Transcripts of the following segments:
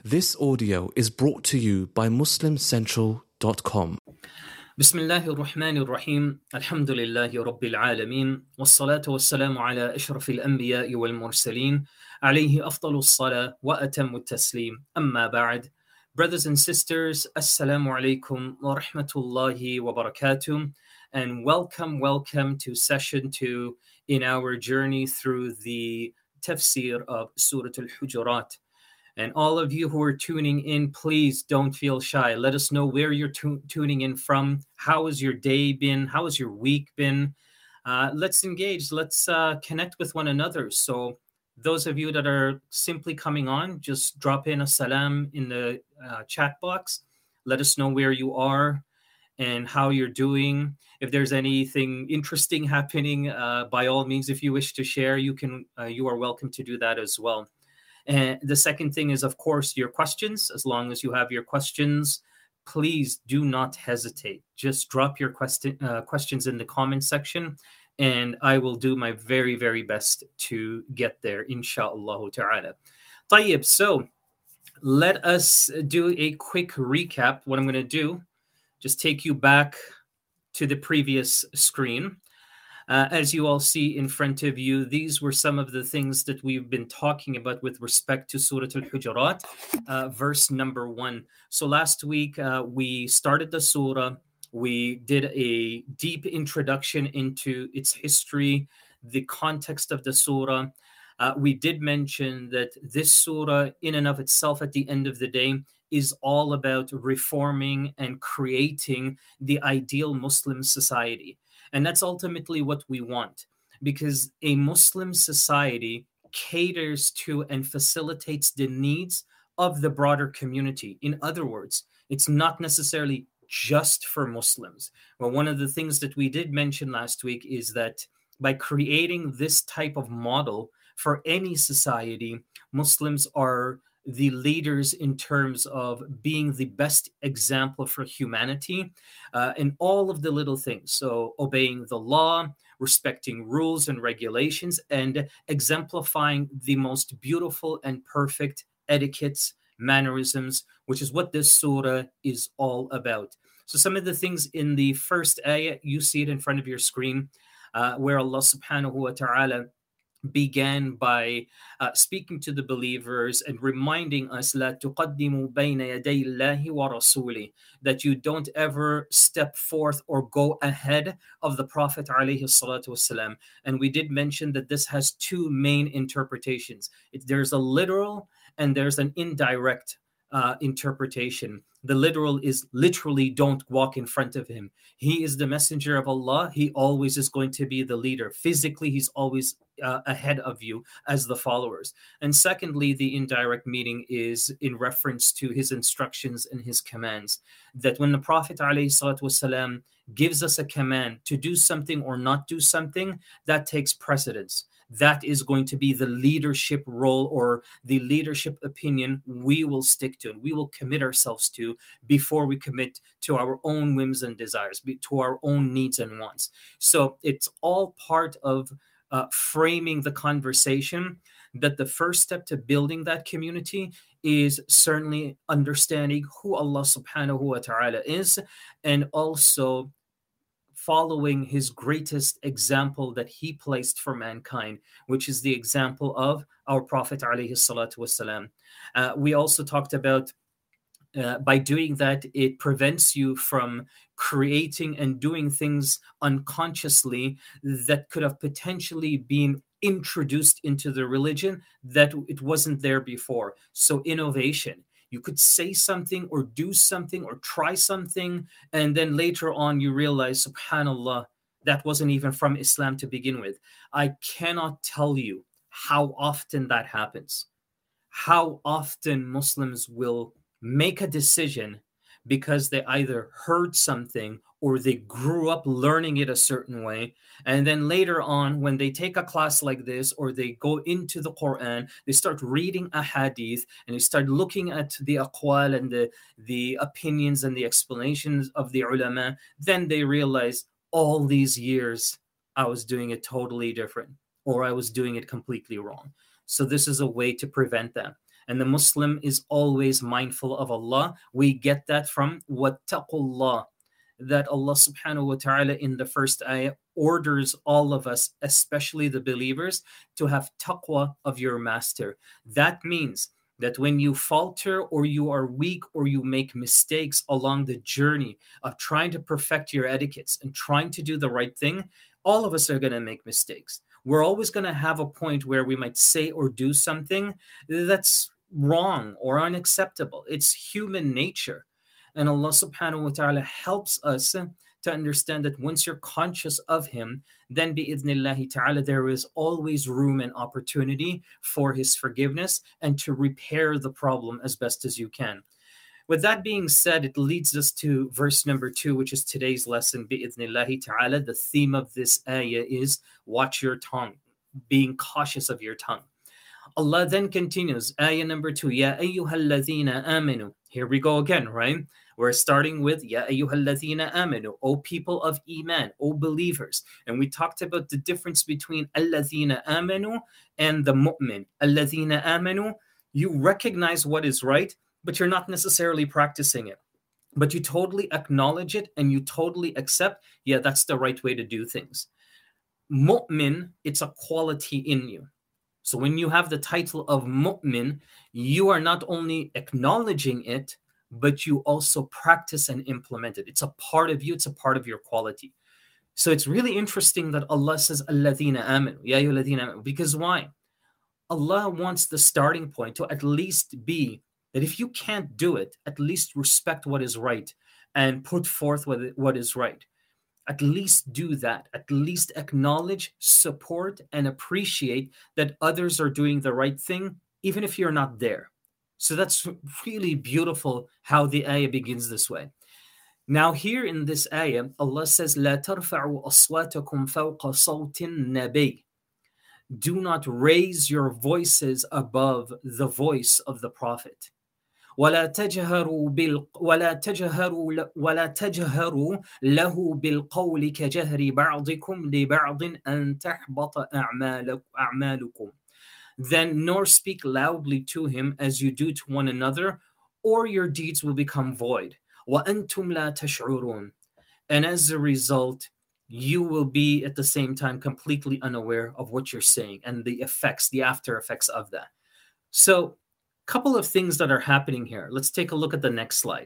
This audio is brought to you by MuslimCentral.com. بسم الله الرحمن الرحيم الحمد لله رب العالمين والصلاة والسلام على أشرف الأنبياء والمرسلين عليه أفضل الصلاة وأتم التسليم أما بعد. Brothers and sisters, Assalamu alaikum wa rahmatullahi wa barakatuh, and welcome to session 2 in our journey through the tafsir of Surah Al-Hujurat. And all of you who are tuning in, please don't feel shy. Let us know where you're tuning in from. How has your day been? How has your week been? Let's engage. Let's connect with one another. So those of you that are simply coming on, just drop in a salam in the chat box. Let us know where you are and how you're doing. If there's anything interesting happening, by all means, if you wish to share, you are welcome to do that as well. And the second thing is, of course, your questions. As long as you have your questions, please do not hesitate. Just drop your questions in the comment section, and I will do my very, very best to get there, inshallah ta'ala. Tayyib, so let us do a quick recap. What I'm going to do, just take you back to the previous screen. As you all see in front of you, these were some of the things that we've been talking about with respect to Surah Al-Hujurat, verse number 1. So last week, we started the surah. We did a deep introduction into its history, the context of the surah. We did mention that this surah, in and of itself, at the end of the day, is all about reforming and creating the ideal Muslim society. And that's ultimately what we want, because a Muslim society caters to and facilitates the needs of the broader community. In other words, it's not necessarily just for Muslims. Well, one of the things that we did mention last week is that by creating this type of model for any society, Muslims are the leaders in terms of being the best example for humanity in all of the little things. So obeying the law, respecting rules and regulations, and exemplifying the most beautiful and perfect etiquettes, mannerisms, which is what this surah is all about. So some of the things in the first ayah, you see it in front of your screen, where Allah subhanahu wa ta'ala began by speaking to the believers and reminding us لا تقدموا بين يدي الله ورسوله, that you don't ever step forth or go ahead of the Prophet عليه الصلاة والسلام. And we did mention that this has two main interpretations. There's a literal and there's an indirect interpretation. The literal is literally don't walk in front of him. He is the messenger of Allah. He always is going to be the leader. Physically, he's always ahead of you as the followers. And secondly, the indirect meaning is in reference to his instructions and his commands. That when the Prophet ﷺ gives us a command to do something or not do something, that takes precedence. That is going to be the leadership role or the leadership opinion we will stick to and we will commit ourselves to before we commit to our own whims and desires, to our own needs and wants. So it's all part of framing the conversation that the first step to building that community is certainly understanding who Allah subhanahu wa ta'ala is, and also following his greatest example that he placed for mankind, which is the example of our Prophet alayhi salatu wasalam. We also talked about by doing that, it prevents you from creating and doing things unconsciously that could have potentially been introduced into the religion that it wasn't there before. So innovation. You could say something or do something or try something, and then later on you realize, subhanAllah, that wasn't even from Islam to begin with. I cannot tell you how often that happens. How often Muslims will make a decision because they either heard something or they grew up learning it a certain way. And then later on, when they take a class like this or they go into the Quran, they start reading a hadith and they start looking at the aqwal and the opinions and the explanations of the ulama. Then they realize all these years I was doing it totally different or I was doing it completely wrong. So this is a way to prevent that. And the Muslim is always mindful of Allah. We get that from wattaqullah, that Allah subhanahu wa ta'ala in the first ayah orders all of us, especially the believers, to have taqwa of your master. That means that when you falter or you are weak or you make mistakes along the journey of trying to perfect your etiquettes and trying to do the right thing, all of us are going to make mistakes. We're always going to have a point where we might say or do something that's wrong or unacceptable. It's human nature. And Allah subhanahu wa ta'ala helps us to understand that once you're conscious of Him, then bi'idhnillahi ta'ala, there is always room and opportunity for His forgiveness and to repair the problem as best as you can. With that being said, it leads us to verse number 2, which is today's lesson, bi'idhnillahi ta'ala. The theme of this ayah is watch your tongue, being cautious of your tongue. Allah then continues, ayah number 2, Ya ayyuhalladhina amanu. Here we go again, right? We're starting with Ya ayyuhalladhina amanu, O people of Iman, O believers. And we talked about the difference between alladhina amanu and the mu'min. Alladhina amanu, you recognize what is right, but you're not necessarily practicing it. But you totally acknowledge it and you totally accept, yeah, that's the right way to do things. Mu'min, it's a quality in you. So when you have the title of mu'min, you are not only acknowledging it, but you also practice and implement it. It's a part of you. It's a part of your quality. So it's really interesting that Allah says, Alladhina amanu, Ya ayyuhalladhina amanu. Because why? Allah wants the starting point to at least be that if you can't do it, at least respect what is right and put forth what is right. At least do that. At least acknowledge, support, and appreciate that others are doing the right thing, even if you're not there. So that's really beautiful how the ayah begins this way. Now here in this ayah, Allah says, لا ترفعوا أصواتكم فوق صوت النبي. Do not raise your voices above the voice of the Prophet. ولا تجهروا له بالقول كجهر بعضكم لبعض أن تحبط أعمالكم. Then nor speak loudly to him as you do to one another, or your deeds will become void. وأنتم لا تشعرون. And as a result, you will be at the same time completely unaware of what you're saying and the effects, the after effects of that. So, couple of things that are happening here. Let's take a look at the next slide.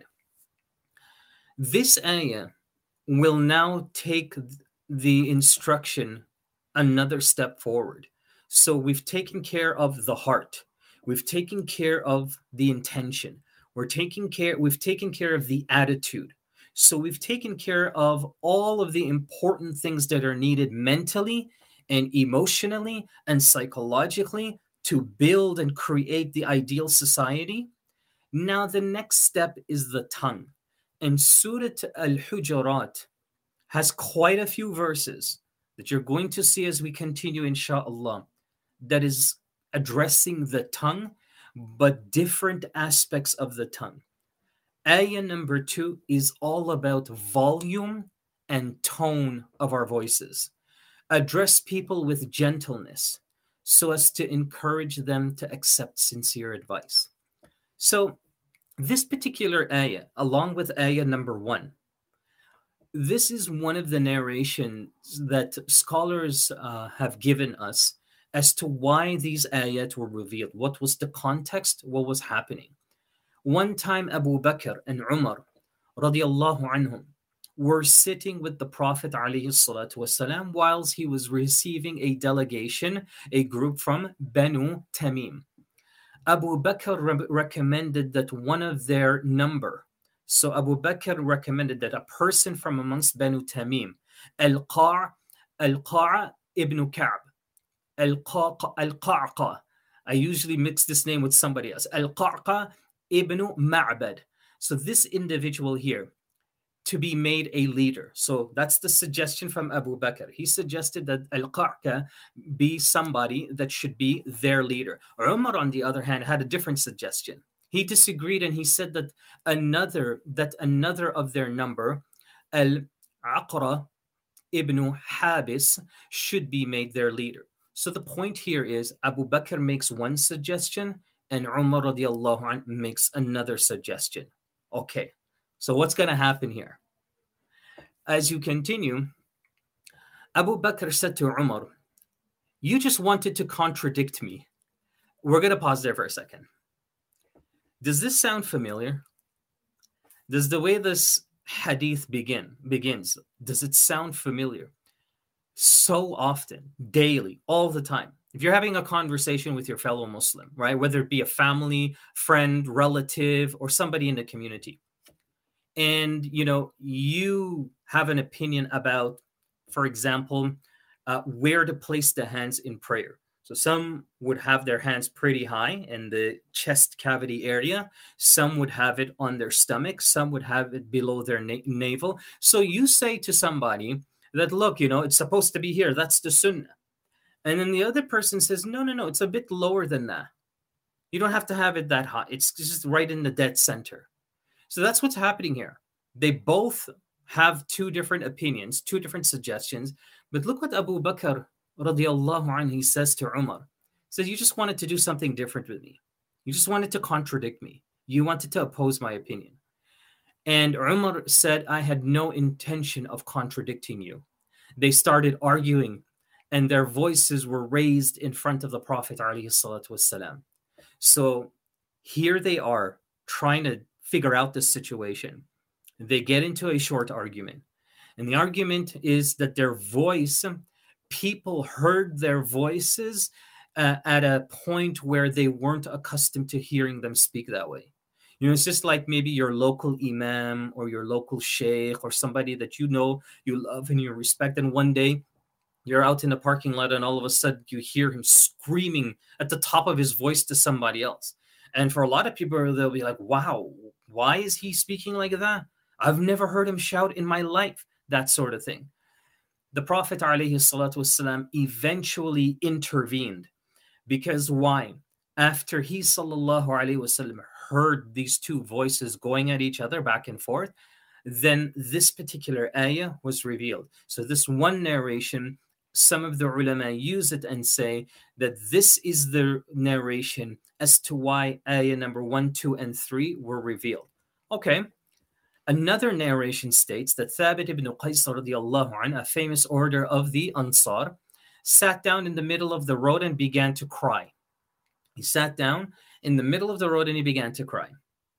This ayah will now take the instruction another step forward. So we've taken care of the heart. We've taken care of the intention. We've taken care of the attitude. So we've taken care of all of the important things that are needed mentally and emotionally and psychologically to build and create the ideal society. Now the next step is the tongue. And Surah Al-Hujurat has quite a few verses that you're going to see as we continue, inshallah, that is addressing the tongue, but different aspects of the tongue. Ayah number 2 is all about volume and tone of our voices. Address people with gentleness, so as to encourage them to accept sincere advice. So this particular ayah, along with ayah number 1, this is one of the narrations that scholars have given us as to why these ayat were revealed. What was the context? What was happening? One time Abu Bakr and Umar radiallahu anhum were sitting with the Prophet ﷺ whilst he was receiving a delegation, a group from Banu Tamim. Abu Bakr recommended that one of their number, so Abu Bakr recommended that a person from amongst Banu Tamim, Al-Qa' ibn Ka'b, Al-Qa'qa', I usually mix this name with somebody else, Al-Qa'qa' ibn Ma'bad. So this individual here, to be made a leader. So that's the suggestion from Abu Bakr. He suggested that Al-Qa'qa be somebody that should be their leader. Umar, on the other hand, had a different suggestion. He disagreed and he said that another of their number, Al-Aqra ibn Habis, should be made their leader. So the point here is Abu Bakr makes one suggestion And Umar radiallahu anh makes another suggestion. Okay, so what's going to happen here? As you continue, Abu Bakr said to Umar, you just wanted to contradict me. We're going to pause there for a second. Does this sound familiar? Does the way this hadith begins, does it sound familiar? So often, daily, all the time. If you're having a conversation with your fellow Muslim, right, whether it be a family, friend, relative, or somebody in the community, and you have an opinion about, for example, where to place the hands in prayer. So some would have their hands pretty high in the chest cavity area. Some would have it on their stomach. Some would have it below their navel. So you say to somebody that, look, it's supposed to be here. That's the sunnah. And then the other person says, no, it's a bit lower than that. You don't have to have it that high. It's just right in the dead center. So that's what's happening here. They both have two different opinions, two different suggestions. But look what Abu Bakr radiallahu anhu, he says to Umar. He says, you just wanted to do something different with me. You just wanted to contradict me. You wanted to oppose my opinion. And Umar said, I had no intention of contradicting you. They started arguing, and their voices were raised in front of the Prophet alayhi salatu wassalam. So here they are trying to figure out this situation. They get into a short argument. And the argument is that their voice, people heard their voices at a point where they weren't accustomed to hearing them speak that way. It's just like maybe your local imam or your local sheikh or somebody that you love and you respect. And one day you're out in the parking lot and all of a sudden you hear him screaming at the top of his voice to somebody else. And for a lot of people, they'll be like, wow, why is he speaking like that? I've never heard him shout in my life, that sort of thing. The Prophet ﷺ eventually intervened. Because why? After he ﷺ heard these two voices going at each other back and forth, then this particular ayah was revealed. So this one narration, some of the ulama use it and say that this is the narration as to why ayah number 1, 2, and 3 were revealed. Okay. Another narration states that Thabit ibn Qais radiallahu anhu, a famous order of the Ansar, sat down in the middle of the road and began to cry. He sat down in the middle of the road and he began to cry.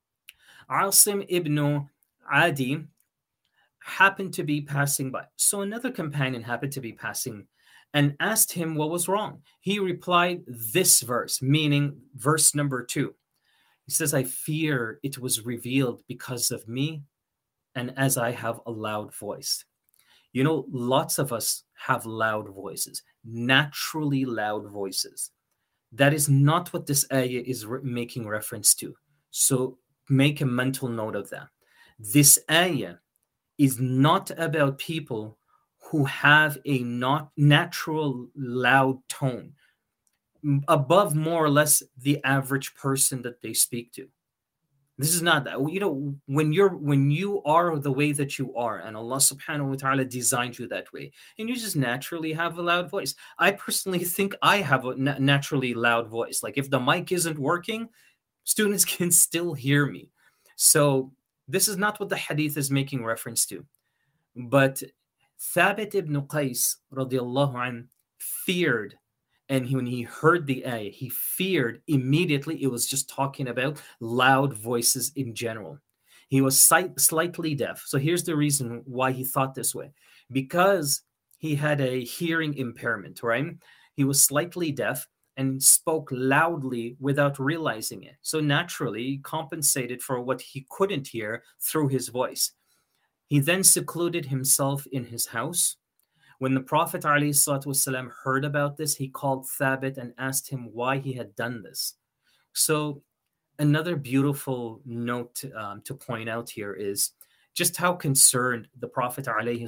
Asim ibn Adi happened to be passing by. So another companion happened to be passing and asked him what was wrong. He replied this verse, meaning verse number 2. He says, I fear it was revealed because of me and as I have a loud voice. Lots of us have loud voices, naturally loud voices. That is not what this ayah is making reference to. So make a mental note of that. This ayah is not about people who have a not natural loud tone above more or less the average person that they speak to. This is not that. When you are the way that you are, and Allah subhanahu wa ta'ala designed you that way, and you just naturally have a loud voice. I personally think I have a naturally loud voice. Like if the mic isn't working, students can still hear me. So this is not what the hadith is making reference to. But Thabit ibn Qais radiallahu anh feared. And when he heard the ayah, he feared immediately. It was just talking about loud voices in general. He was slightly deaf. So here's the reason why he thought this way. Because he had a hearing impairment, right? He was slightly deaf and spoke loudly without realizing it. So naturally, he compensated for what he couldn't hear through his voice. He then secluded himself in his house. When the Prophet ﷺ heard about this, he called Thabit and asked him why he had done this. So another beautiful note to point out here is just how concerned the Prophet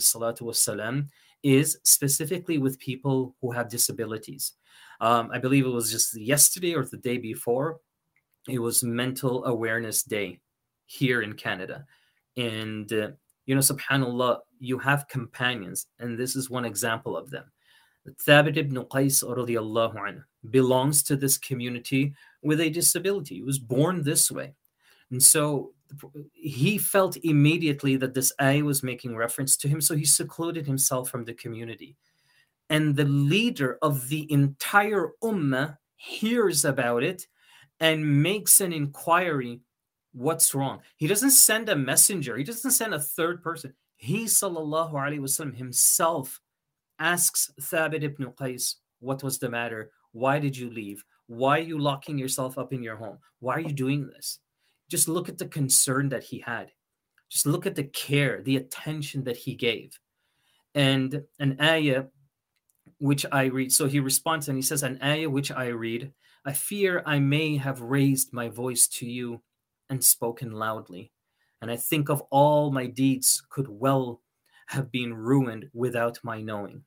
ﷺ is specifically with people who have disabilities. I believe it was just yesterday or the day before, it was Mental Awareness Day here in Canada. And subhanAllah, you have companions, and this is one example of them. Thabit ibn Qais radiallahu anhu belongs to this community with a disability. He was born this way. And so he felt immediately that this ayah was making reference to him, so he secluded himself from the community. And the leader of the entire ummah hears about it and makes an inquiry. What's wrong? He doesn't send a messenger. He doesn't send a third person. He, sallallahu alaihi wasallam, himself asks Thabit ibn Qais, what was the matter? Why did you leave? Why are you locking yourself up in your home? Why are you doing this? Just look at the concern that he had. Just look at the care, the attention that he gave. And an ayah which I read, so he responds and he says, an ayah which I read, I fear I may have raised my voice to you and spoken loudly. And I think of all my deeds could well have been ruined without my knowing.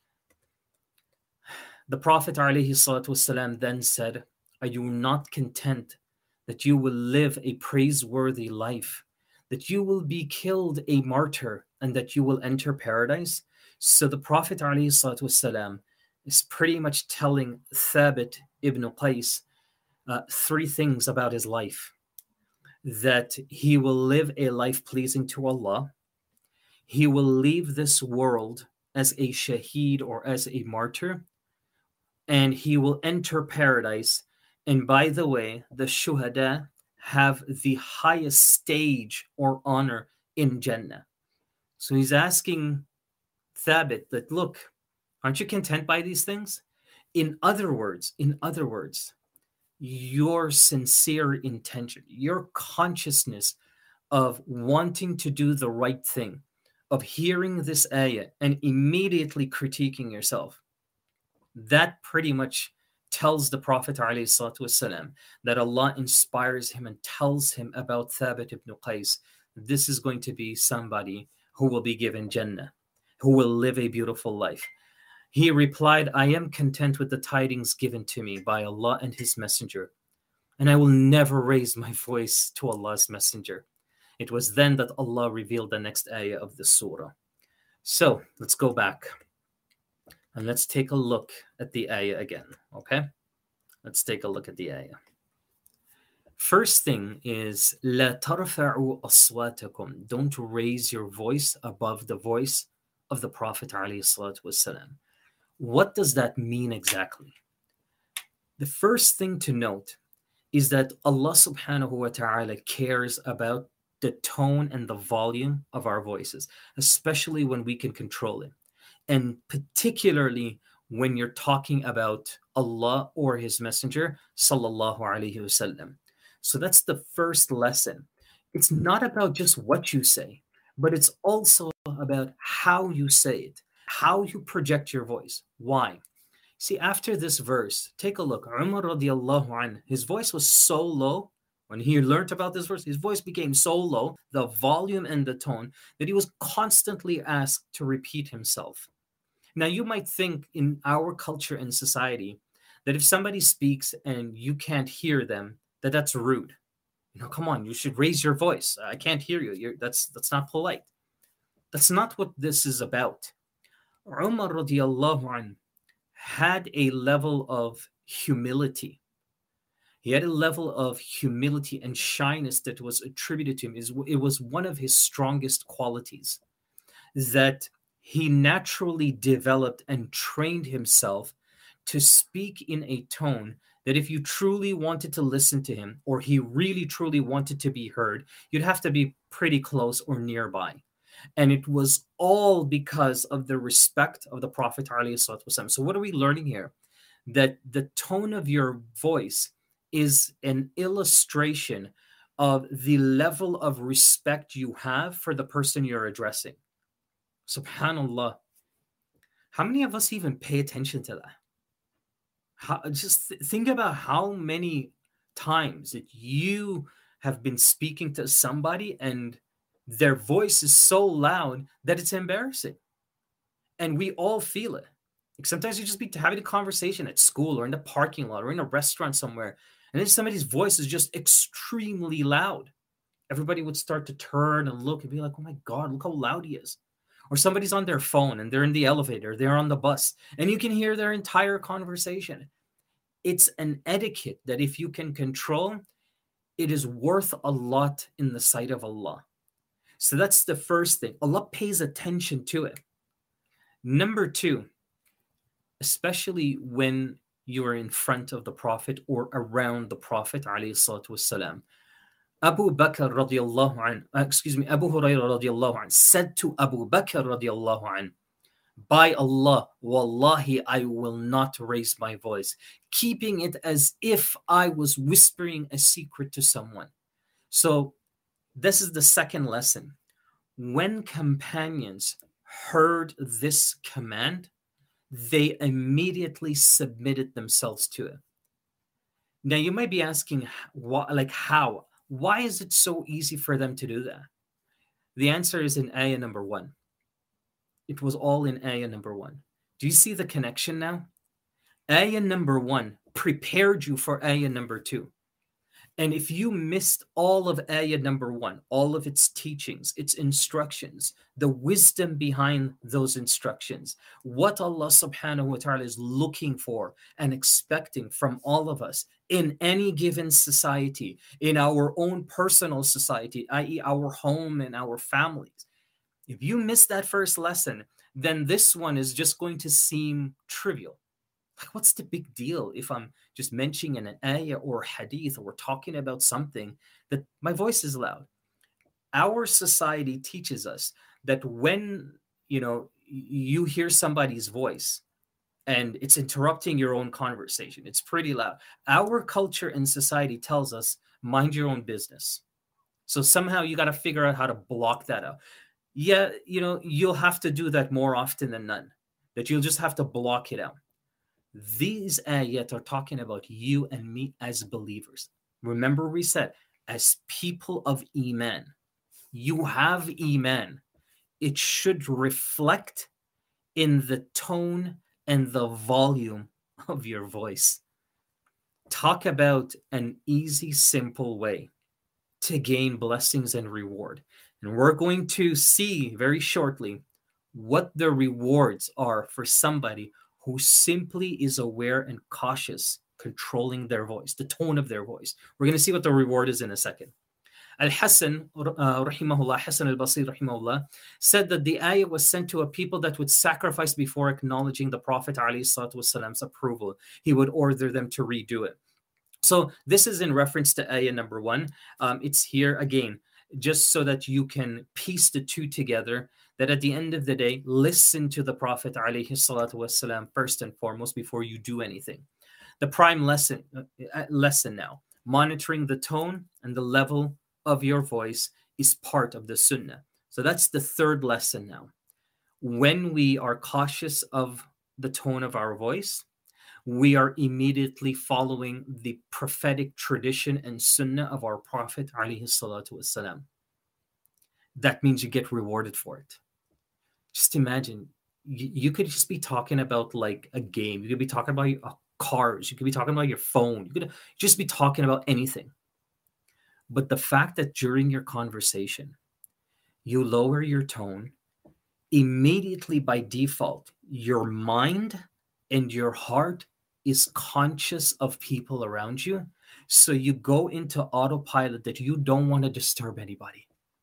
The Prophet ﷺ then said, are you not content that you will live a praiseworthy life, that you will be killed a martyr, and that you will enter paradise? So the Prophet ﷺ is pretty much telling Thabit ibn Qais three things about his life. That he will live a life pleasing to Allah, he will leave this world as a shaheed or as a martyr, and he will enter paradise. And by the way, the shuhada have the highest stage or honor in Jannah. So he's asking Thabit that, look, aren't you content by these things? In other words, your sincere intention, your consciousness of wanting to do the right thing, of hearing this ayah and immediately critiquing yourself, that pretty much tells the Prophet ﷺ that Allah inspires him and tells him about Thabit ibn Qais. This is going to be somebody who will be given Jannah, who will live a beautiful life. He replied, I am content with the tidings given to me by Allah and His Messenger, and I will never raise my voice to Allah's Messenger. It was then that Allah revealed the next ayah of the surah. So let's go back and let's take a look at the ayah again, okay? Let's take a look at the ayah. First thing is, لا ترفعوا أصواتكم. Don't raise your voice above the voice of the Prophet ﷺ. What does that mean exactly? The first thing to note is that Allah subhanahu wa ta'ala cares about the tone and the volume of our voices, especially when we can control it. And particularly when you're talking about Allah or His Messenger, sallallahu alaihi wasallam. So that's the first lesson. It's not about just what you say, but it's also about how you say it, how you project your voice. Why? See, after this verse, take a look. Umar radiallahu anh, his voice was so low. When he learned about this verse, his voice became so low, the volume and the tone, that he was constantly asked to repeat himself. Now, you might think in our culture and society that if somebody speaks and you can't hear them, that's rude. Come on, you should raise your voice. I can't hear you. That's not polite. That's not what this is about. Umar radiallahu anh had a level of humility. He had a level of humility and shyness that was attributed to him. It was one of his strongest qualities, that he naturally developed and trained himself to speak in a tone that if you truly wanted to listen to him, or he really truly wanted to be heard, you'd have to be pretty close or nearby. And it was all because of the respect of the Prophet ﷺ. So what are we learning here? That the tone of your voice is an illustration of the level of respect you have for the person you're addressing. Subhanallah. How many of us even pay attention to that? Just think about how many times that you have been speaking to somebody and their voice is so loud that it's embarrassing. And we all feel it. Like sometimes you just be having a conversation at school or in the parking lot or in a restaurant somewhere, and then somebody's voice is just extremely loud. Everybody would start to turn and look and be like, oh my God, look how loud he is. Or somebody's on their phone and they're in the elevator, they're on the bus, and you can hear their entire conversation. It's an etiquette that if you can control, it is worth a lot in the sight of Allah. So that's the first thing. Allah pays attention to it. Number two, especially when you are in front of the Prophet or around the Prophet alayhi salatu wasalam. Abu Bakr radiallahu an, Abu Hurairah radiallahu an said to Abu Bakr radiallahu an, by Allah, wallahi, I will not raise my voice, keeping it as if I was whispering a secret to someone. So this is the second lesson. When companions heard this command, they immediately submitted themselves to it. Now you might be asking, how? Why is it so easy for them to do that? The answer is in ayah number 1. It was all in ayah number 1. Do you see the connection now? Ayah number 1 prepared you for ayah number 2. And if you missed all of ayah number 1, all of its teachings, its instructions, the wisdom behind those instructions, what Allah subhanahu wa ta'ala is looking for and expecting from all of us in any given society, in our own personal society, i.e. our home and our families. If you miss that first lesson, then this one is just going to seem trivial. Like, what's the big deal if I'm just mentioning an ayah or hadith, or we're talking about something that my voice is loud? Our society teaches us that when you hear somebody's voice and it's interrupting your own conversation, it's pretty loud. Our culture and society tells us, mind your own business. So somehow you got to figure out how to block that out. Yeah, you'll have to do that more often than none, that you'll just have to block it out. These ayat are talking about you and me as believers. Remember, we said, as people of Iman, you have Iman. It should reflect in the tone and the volume of your voice. Talk about an easy, simple way to gain blessings and reward. And we're going to see very shortly what the rewards are for somebody who simply is aware and cautious, controlling their voice, the tone of their voice. We're going to see what the reward is in a second. Al-Hasan, rahimahullah, Hasan al-Basri, rahimahullah, said that the ayah was sent to a people that would sacrifice before acknowledging the Prophet ﷺ's approval. He would order them to redo it. So this is in reference to ayah number 1. It's here again, just so that you can piece the two together, that at the end of the day, listen to the Prophet ﷺ first and foremost before you do anything. The prime lesson now, monitoring the tone and the level of your voice is part of the sunnah. So that's the third lesson now. When we are cautious of the tone of our voice, we are immediately following the prophetic tradition and sunnah of our Prophet ﷺ. That means you get rewarded for it. Just imagine, you could just be talking about like a game. You could be talking about cars. You could be talking about your phone. You could just be talking about anything. But the fact that during your conversation, you lower your tone, immediately by default, your mind and your heart is conscious of people around you. So you go into autopilot that you don't want to disturb anybody.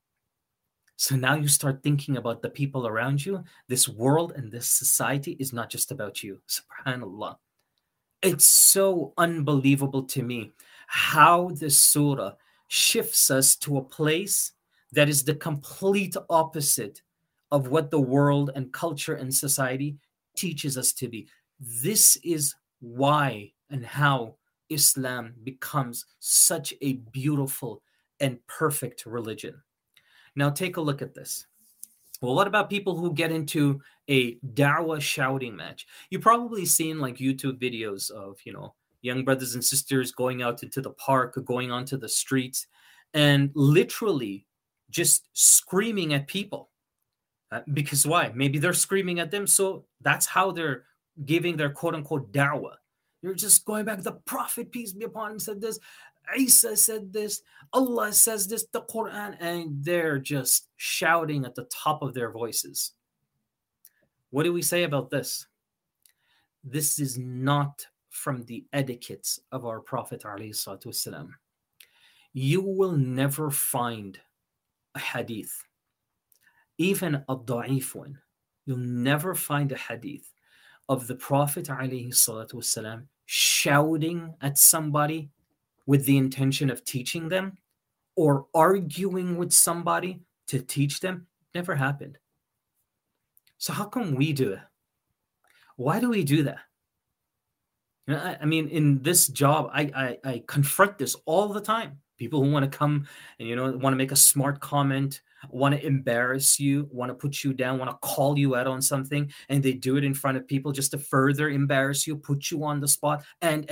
So now you start thinking about the people around you. This world and this society is not just about you. SubhanAllah. It's so unbelievable to me how this surah shifts us to a place that is the complete opposite of what the world and culture and society teaches us to be. This is why and how Islam becomes such a beautiful and perfect religion. Now take a look at this. Well, what about people who get into a da'wah shouting match? You've probably seen like YouTube videos of, young brothers and sisters going out into the park, going onto the streets, and literally just screaming at people. Because why? Maybe they're screaming at them, so that's how they're giving their quote-unquote da'wah. You're just going back, the Prophet, peace be upon him, said this, Isa said this, Allah says this, the Quran, and they're just shouting at the top of their voices. What do we say about this? This is not from the etiquettes of our Prophet ﷺ, you will never find a hadith, even a da'if one. You'll never find a hadith of the Prophet ﷺ shouting at somebody with the intention of teaching them or arguing with somebody to teach them. Never happened. So how come we do it? Why do we do that? I mean, in this job, I confront this all the time. People who want to come and, want to make a smart comment, want to embarrass you, want to put you down, want to call you out on something, and they do it in front of people just to further embarrass you, put you on the spot, and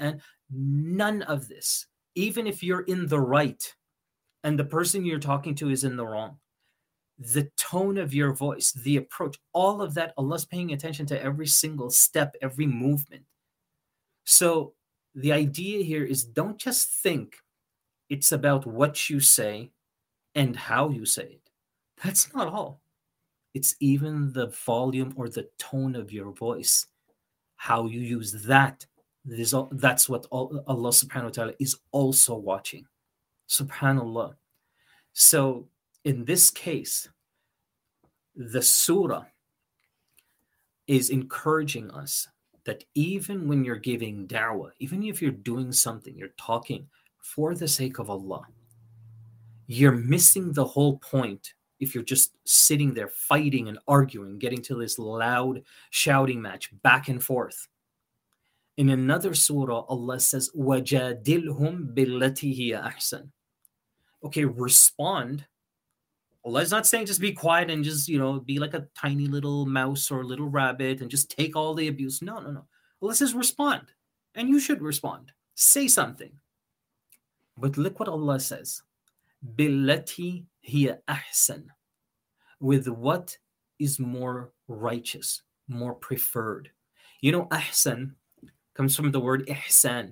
none of this. Even if you're in the right and the person you're talking to is in the wrong, the tone of your voice, the approach, all of that, Allah's paying attention to every single step, every movement. So the idea here is don't just think it's about what you say and how you say it. That's not all. It's even the volume or the tone of your voice, how you use that. That's what Allah subhanahu wa ta'ala is also watching. Subhanallah. So in this case, the surah is encouraging us that even when you're giving da'wah, even if you're doing something, you're talking for the sake of Allah, you're missing the whole point if you're just sitting there fighting and arguing, getting to this loud shouting match back and forth. In another surah, Allah says, وَجَادِلْهُمْ بِالَّتِي هِيَ أَحْسَنُ. Okay, respond. Allah is not saying just be quiet and just, be like a tiny little mouse or a little rabbit and just take all the abuse. No. Allah says respond. And you should respond. Say something. But look what Allah says. بِالَّتِي هِيَ أَحْسَنُ. With what is more righteous, more preferred. Ahsan comes from the word ihsan.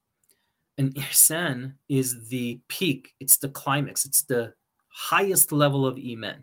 And ihsan is the peak. It's the climax. It's the highest level of iman.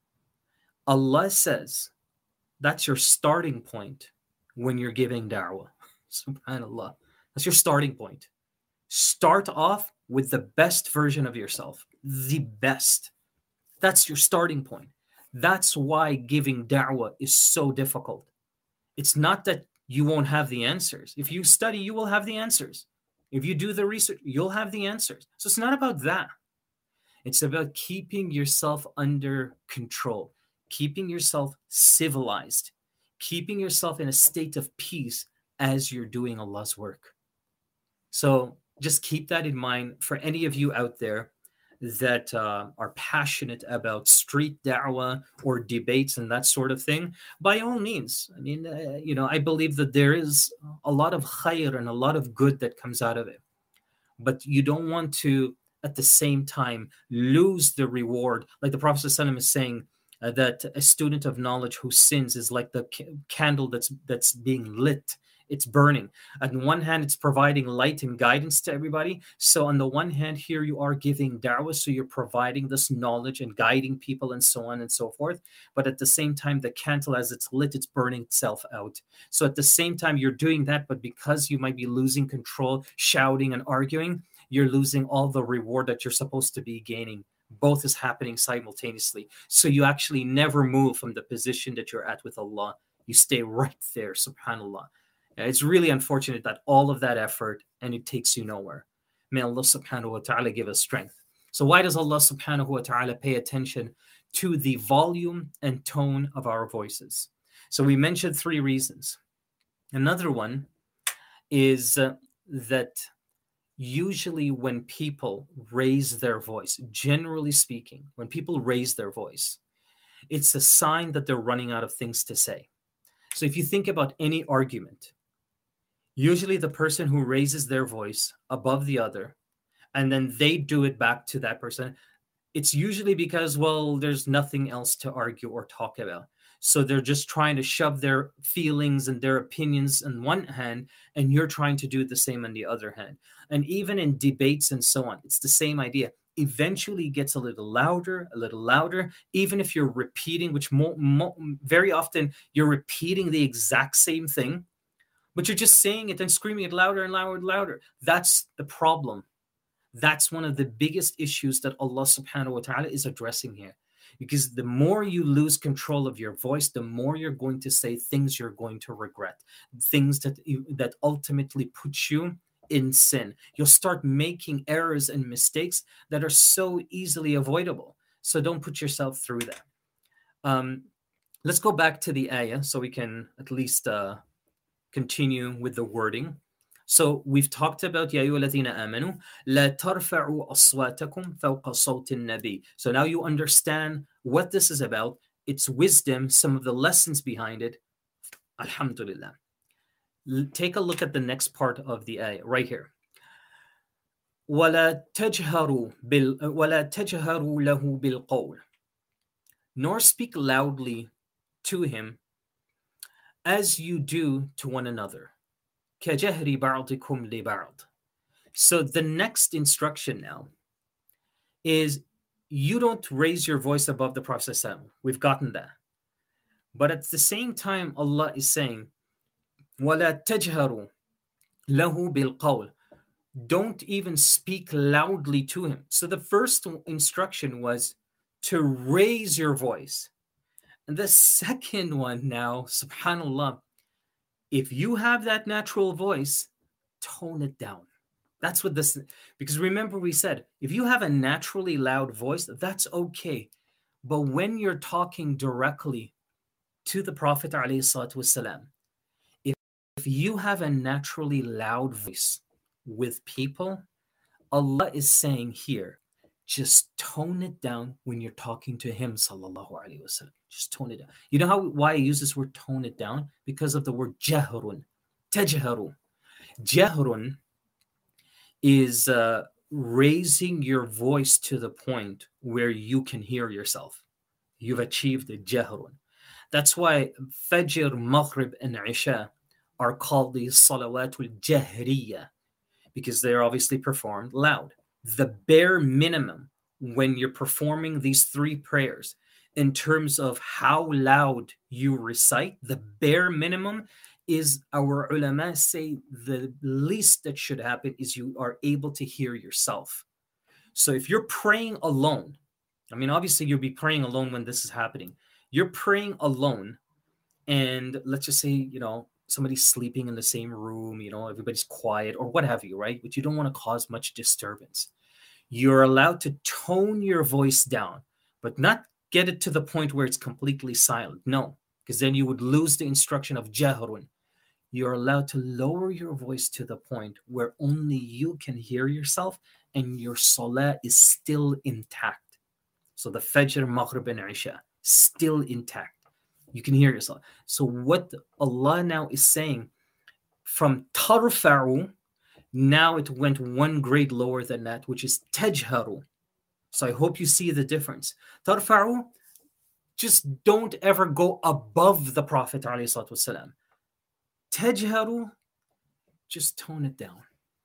Allah says that's your starting point when you're giving da'wah. Subhanallah. That's your starting point. Start off with the best version of yourself. The best. That's your starting point. That's why giving da'wah is so difficult. It's not that you won't have the answers. If you study, you will have the answers. If you do the research, you'll have the answers. So it's not about that. It's about keeping yourself under control, keeping yourself civilized, keeping yourself in a state of peace as you're doing Allah's work. So just keep that in mind for any of you out there that are passionate about street da'wah or debates and that sort of thing. By all means, I believe that there is a lot of khair and a lot of good that comes out of it. But you don't want to, at the same time, lose the reward. Like the Prophet ﷺ is saying that a student of knowledge who sins is like the candle that's being lit. It's burning. On one hand, it's providing light and guidance to everybody. So on the one hand, here you are giving da'wah, so you're providing this knowledge and guiding people and so on and so forth. But at the same time, the candle, as it's lit, it's burning itself out. So at the same time, you're doing that, but because you might be losing control, shouting and arguing, you're losing all the reward that you're supposed to be gaining. Both is happening simultaneously. So you actually never move from the position that you're at with Allah. You stay right there, subhanAllah. It's really unfortunate that all of that effort and it takes you nowhere. May Allah subhanahu wa ta'ala give us strength. So why does Allah subhanahu wa ta'ala pay attention to the volume and tone of our voices? So we mentioned 3 reasons. Another one is that usually when people raise their voice, generally speaking, when people raise their voice, it's a sign that they're running out of things to say. So if you think about any argument, usually the person who raises their voice above the other, and then they do it back to that person, it's usually because, well, there's nothing else to argue or talk about. So they're just trying to shove their feelings and their opinions on one hand, and you're trying to do the same on the other hand. And even in debates and so on, it's the same idea. Eventually it gets a little louder, even if you're repeating, which very often you're repeating the exact same thing, but you're just saying it and screaming it louder and louder and louder. That's the problem. That's one of the biggest issues that Allah subhanahu wa ta'ala is addressing here. Because the more you lose control of your voice, the more you're going to say things you're going to regret, things that ultimately put you in sin. You'll start making errors and mistakes that are so easily avoidable. So don't put yourself through that. Let's go back to the ayah so we can at least continue with the wording. So we've talked about يا أيها الذين آمنوا لا ترفعوا أصواتكم فوق صوت النبي. So now you understand what this is about, its wisdom, some of the lessons behind it. Alhamdulillah. Take a look at the next part of the ayah right here. ولا تجهروا له بالقول. Nor speak loudly to him as you do to one another. كَجَهْرِ بَعْضِكُمْ لِبَعْضٍ. So the next instruction now is you don't raise your voice above the Prophet ﷺ. We've gotten that. But at the same time, Allah is saying, وَلَا تَجْهَرُوا لَهُ بِالْقَوْلِ. Don't even speak loudly to him. So the first instruction was to raise your voice. And the second one now, subhanAllah, if you have that natural voice, tone it down. That's what this, because remember we said, if you have a naturally loud voice, that's okay. But when you're talking directly to the Prophet ﷺ, if you have a naturally loud voice with people, Allah is saying here, just tone it down when you're talking to him, sallallahu alaihi wasallam. Just tone it down. You know why I use this word tone it down? Because of the word jahrun. Tajharu. Jahrun is raising your voice to the point where you can hear yourself. You've achieved the jahrun. That's why Fajr, Maghrib, and Isha are called the Salawatul Jahriya, because they're obviously performed loud. The bare minimum when you're performing these three prayers in terms of how loud you recite, the bare minimum is, our ulama say, the least that should happen is you are able to hear yourself. So if you're praying alone, I mean, obviously you'll be praying alone when this is happening. You're praying alone, and let's just say, somebody's sleeping in the same room, everybody's quiet or what have you, right? But you don't want to cause much disturbance. You're allowed to tone your voice down, but not get it to the point where it's completely silent. No, because then you would lose the instruction of jahrun. You're allowed to lower your voice to the point where only you can hear yourself and your salah is still intact. So the Fajr, Maghrib, and Isha, still intact. You can hear yourself. So what Allah now is saying, from tarfa'u, now it went one grade lower than that, which is tajharu. So I hope you see the difference. Tarfa'u, just don't ever go above the Prophet ﷺ. Tajharu, just tone it down.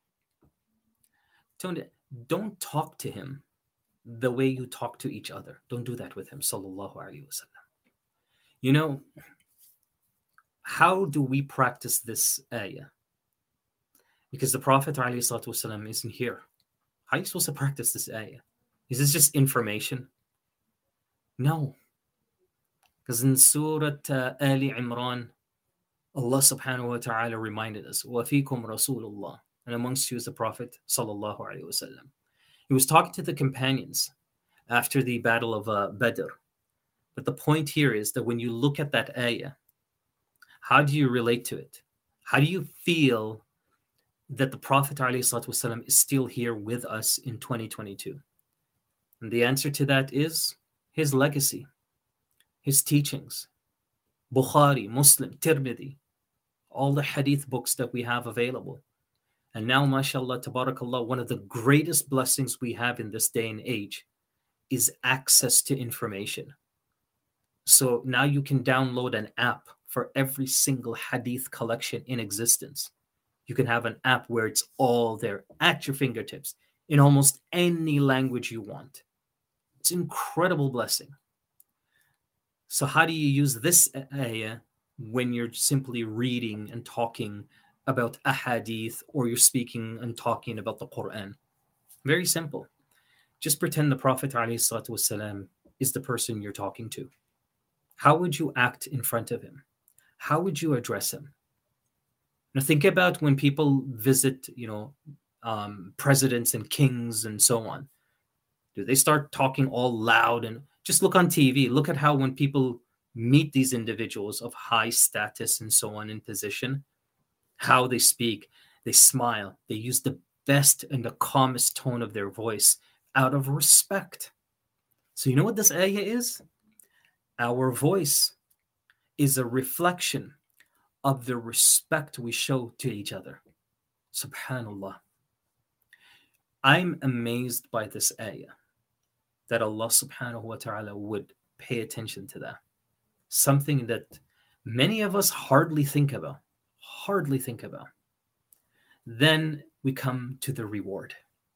Tone it. Don't talk to him the way you talk to each other. Don't do that with him, sallallahu alaihi wasallam. How do we practice this ayah? Because the Prophet ﷺ isn't here. How are you supposed to practice this ayah? Is this just information? No. Because in Surah Ali Imran, Allah subhanahu wa ta'ala reminded us, وَفِيكُمْ رَسُولُ اللَّهِ, and amongst you is the Prophet sallallahu alaihi wasallam. He was talking to the companions after the battle of Badr. But the point here is that when you look at that ayah, how do you relate to it? How do you feel that the Prophet ﷺ is still here with us in 2022? And the answer to that is his legacy, his teachings. Bukhari, Muslim, Tirmidhi, all the hadith books that we have available. And now, mashallah, tabarakallah, one of the greatest blessings we have in this day and age is access to information. So now you can download an app for every single hadith collection in existence. You can have an app where it's all there at your fingertips in almost any language you want. It's an incredible blessing. So how do you use this ayah when you're simply reading and talking about ahadith, or you're speaking and talking about the Quran? Very simple. Just pretend the Prophet ﷺ is the person you're talking to. How would you act in front of him? How would you address him? Now think about when people visit, presidents and kings and so on. Do they start talking all loud? And just look on TV. Look at how when people meet these individuals of high status and so on in position, how they speak, they smile, they use the best and the calmest tone of their voice out of respect. So you know what this ayah is? Our voice is a reflection of the respect we show to each other. Subhanallah. I'm amazed by this ayah, that Allah subhanahu wa ta'ala would pay attention to that. Something that many of us hardly think about. Then we come to the reward.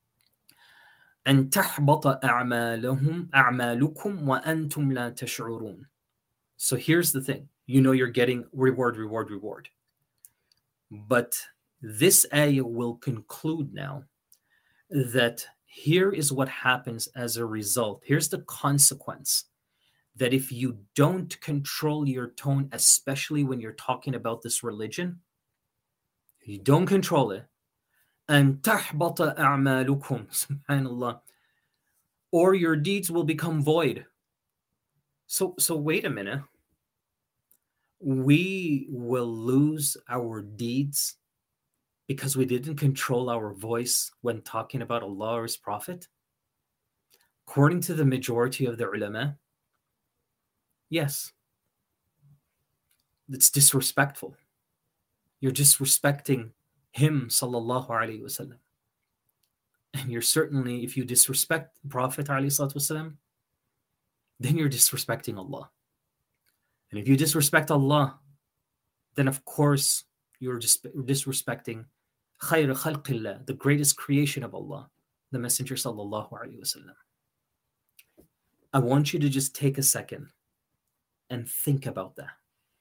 أن تحبط أعمالكم وأنتم لا تشعرون. So here's the thing. You know you're getting reward. But this ayah will conclude now that here is what happens as a result. Here's the consequence. That if you don't control your tone, especially when you're talking about this religion, you don't control it, and تحبط أعمالكم, subhanallah, or your deeds will become void. So wait a minute. We will lose our deeds because we didn't control our voice when talking about Allah or His Prophet? According to the majority of the ulama, yes. It's disrespectful. You're disrespecting him, sallallahu alaihi wasallam. And you're certainly, if you disrespect the Prophet alaihi wasallam, then you're disrespecting Allah. And if you disrespect Allah, then of course you're disrespecting khayr khalqillah, the greatest creation of Allah, the Messenger sallallahu alaihi wasallam. I want you to just take a second and think about that.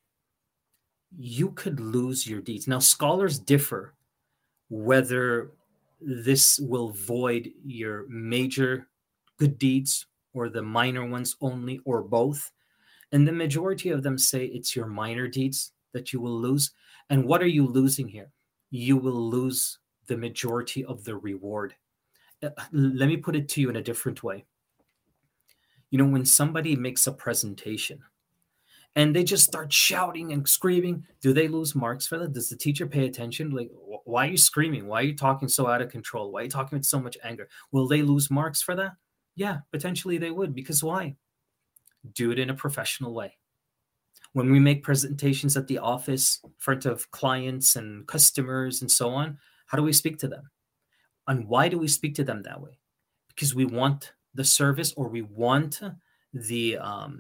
You could lose your deeds. Now, scholars differ whether this will void your major good deeds or the minor ones only, or both. And the majority of them say it's your minor deeds that you will lose. And what are you losing here? You will lose the majority of the reward. Let me put it to you in a different way. You know, when somebody makes a presentation and they just start shouting and screaming, do they lose marks for that? Does the teacher pay attention? Like, why are you screaming? Why are you talking so out of control? Why are you talking with so much anger? Will they lose marks for that? Yeah, potentially they would. Because why? Do it in a professional way. When we make presentations at the office in front of clients and customers and so on, how do we speak to them? And why do we speak to them that way? Because we want the service, or we want the